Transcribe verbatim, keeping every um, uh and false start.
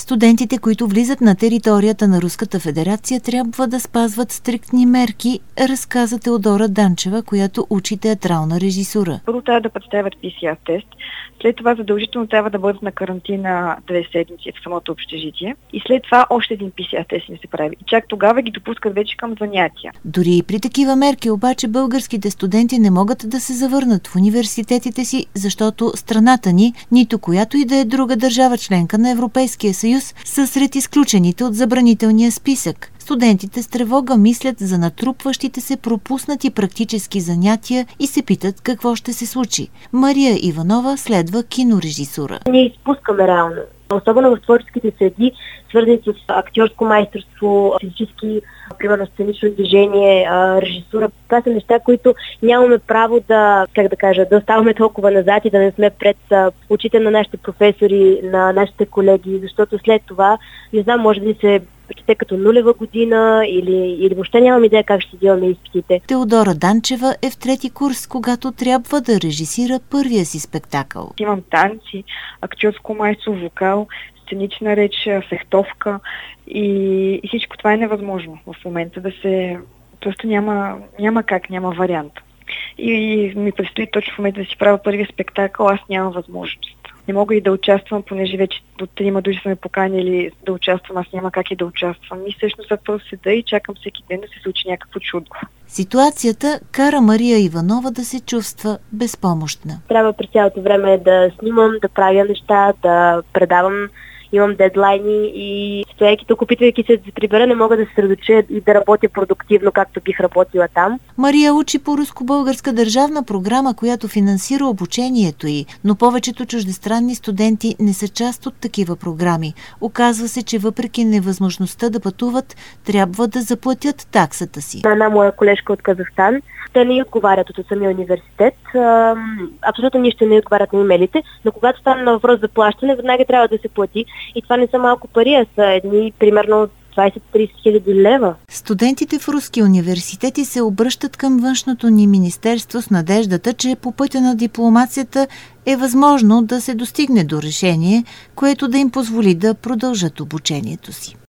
Студентите, които влизат на територията на Руската федерация, трябва да спазват стриктни мерки, разказа Теодора Данчева, която учи театрална режисура. Първо трябва да представят пи си ар тест, след това задължително трябва да бъдат на карантина две седмици в самото общежитие и след това още един пи си ар тест им се прави. И чак тогава ги допускат вече към занятия. Дори и при такива мерки обаче българските студенти не могат да се завърнат в университетите си, защото страната ни, нито която и да е друга държава членка на Европейския съюз, са сред изключените от забранителния списък. Студентите с тревога мислят за натрупващите се пропуснати практически занятия и се питат какво ще се случи. Мария Иванова следва кинорежисура. Ние изпускаме реално. Особено в творческите среди, свързани с актьорско майсторство, физически, примерно сценично движение, режисура. Това са неща, които нямаме право да, как да кажа, да оставаме толкова назад и да не сме пред очите на нашите професори, на нашите колеги, защото след това, не знам, може да ни се чете като нулева година или, или въобще нямам идея как ще деламе изпитите. Теодора Данчева е в трети курс, когато трябва да режисира първия си спектакъл. Имам танци, актьорско майсторство, вокал, сценична реч, фехтовка и, и всичко това е невъзможно в момента да се... Просто няма, няма как, няма вариант. И, и ми предстои точно в момента да си правя първия спектакъл, аз нямам възможност. Не мога и да участвам, понеже вече от трима души са ме поканили да участвам, аз няма как и да участвам. И всъщност аз просто седа и чакам всеки ден да се случи някакво чудо. Ситуацията кара Мария Иванова да се чувства безпомощна. Трябва през цялото време да снимам, да правя неща, да предавам, имам дедлайни и стояйки тук, опитвайки се да се прибера, не мога да се средоча и да работя продуктивно, както бих работила там. Мария учи по руско-българска държавна програма, която финансира обучението й, но повечето чуждестранни студенти не са част от такива програми. Оказва се, че въпреки невъзможността да пътуват, трябва да заплатят таксата си. Една моя колежка от Казахстан, те не отговарят от самия университет. Абсолютно нищо не отговарят на имейлите, но когато стане на въпрос за плащане, веднага трябва да се плати. И това не са малко пари, а са едни примерно двайсет-трийсет хиляди лева. Студентите в руски университети се обръщат към външното ни министерство с надеждата, че по пътя на дипломацията е възможно да се достигне до решение, което да им позволи да продължат обучението си.